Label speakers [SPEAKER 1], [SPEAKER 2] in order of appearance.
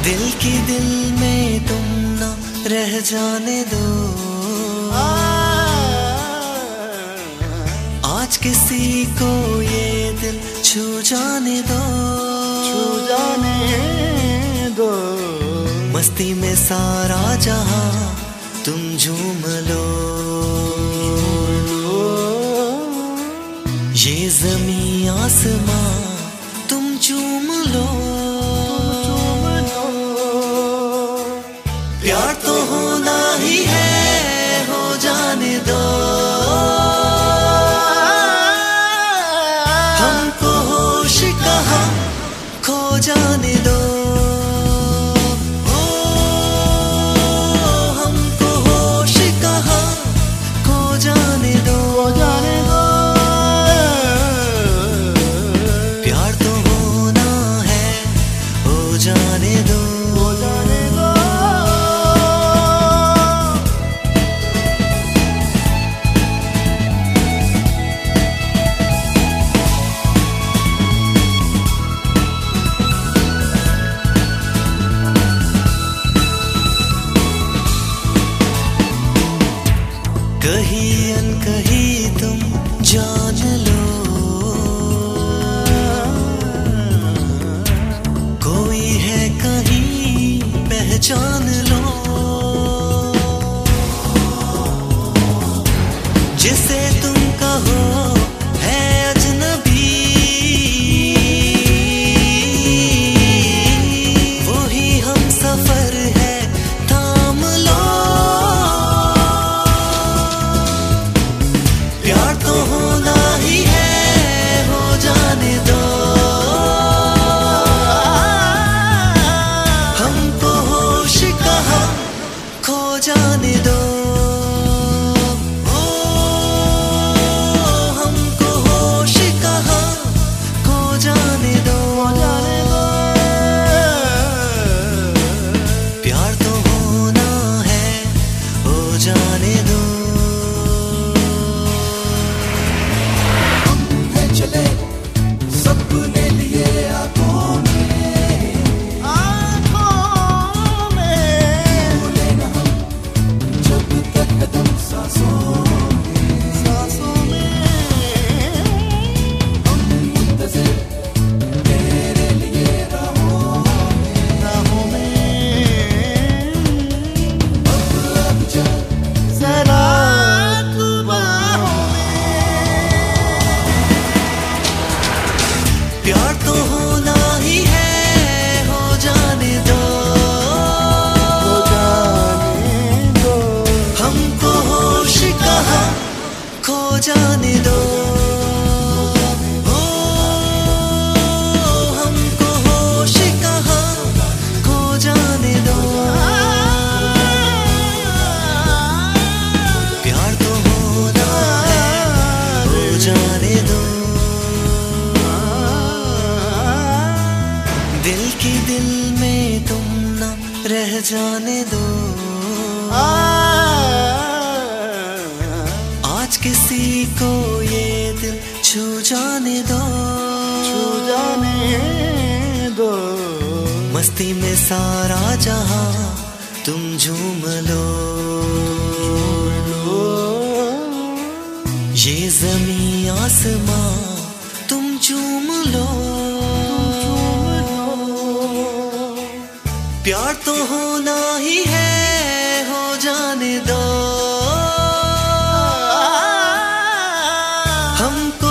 [SPEAKER 1] दिल की दिल में तुम ना रह जाने दो। आज किसी को ये दिल छू जाने दो,
[SPEAKER 2] छू जाने दो।
[SPEAKER 1] मस्ती में सारा जहां तुम झूम लो। ये ज़मीं आसमां तुम चूम लो। प्यार तो होना ही है, हो जाने दो। हमको होश कहाँ खो जाने दो। हमको होश कहाँ खो जाने दो। प्यार तो होना है, हो जाने दो। कहीं अनकहीं तुम जान लो, कोई है कहीं पहचान लो। जिसे तुम कहो है अजनबी, वही हम सफर है, थाम लो। प्यार तो होना ही है, हो जाने दो। हमको होश कहाँ खो जाने दो। हमको होश कहाँ खो जाने दो। प्यार तो होना है, हो जाने दो।
[SPEAKER 2] चले सपने लिए आंखों में, भूले न हम जब तक कदम सांसों में। हम मुंतज़िर तेरे लिए राहों में। अब जा ज़रा तू बाहों में।
[SPEAKER 1] प्यार तो होना ही है, हो जाने दो। हमको होश कहाँ खो जाने दो। हमको होश कहाँ खो जाने दो। प्यार तो होना है, हो जाने दो। दिल की दिल में तुम ना रह जाने दो। आज किसी को ये दिल छू जाने दो,
[SPEAKER 2] छू जाने दो।
[SPEAKER 1] मस्ती में सारा जहां तुम झूम लो। ये ज़मीं आसमां तुम चूम लो। प्यार तो होना ही है, हो जाने दो। हमको